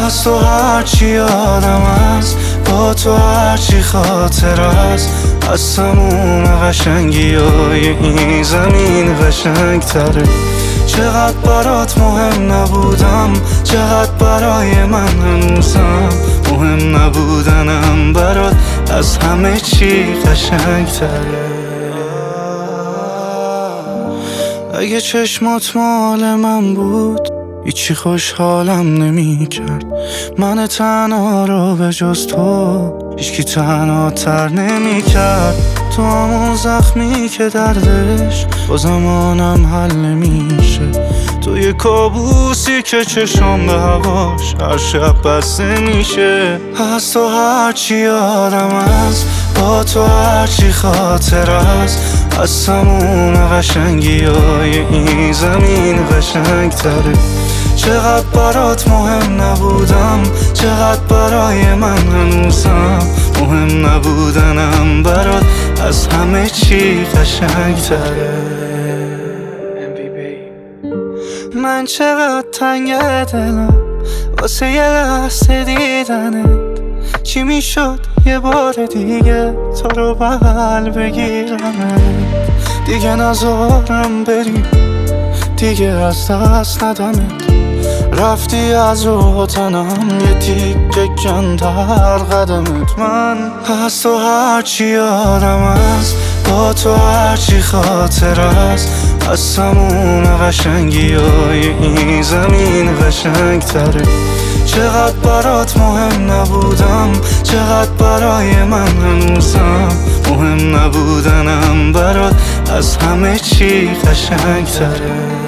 از تو هرچی یادم هست، با تو هرچی خاطر است، از تموم قشنگی های این زمین قشنگ تره. چقدر برات مهم نبودم، چقدر برای من هنوزم مهم نبودنم برات از همه چی قشنگ تره. اگه چشمات مال من بود هیچی خوشحالم نمی کرد. من تنها رو به جز تو هیچکی تنها تر نمی کرد. تو همون زخمی که دردش با زمانم حل نمیشه، تو یه کابوسی که چشم به هواش هر شب بسته میشه. از تو هرچی یادم هست، با تو هرچی خاطر است، از تموم قشنگی های این زمین قشنگ تره. چقدر برات مهم نبودم، چقدر برای من هنوزم مهم نبودنم برات از همه چی قشنگ تره. من چقدر تنگ دلم واسه یه لحظه دیدنت، چی میشد یه بار دیگه تو رو بغل بگیرم، دیگه نذارم بری، دیگه از دست ندمت. رفتی از رو تنم یه تیکه کمتر قدمت. من از تو هرچی یادم هست، با تو هرچی خاطر است، از تموم قشنگی های این زمین قشنگ تره. چقدر برات مهم نبودم، چقدر برای من هنوزم مهم نبودنم برات از همه چی قشنگ تره.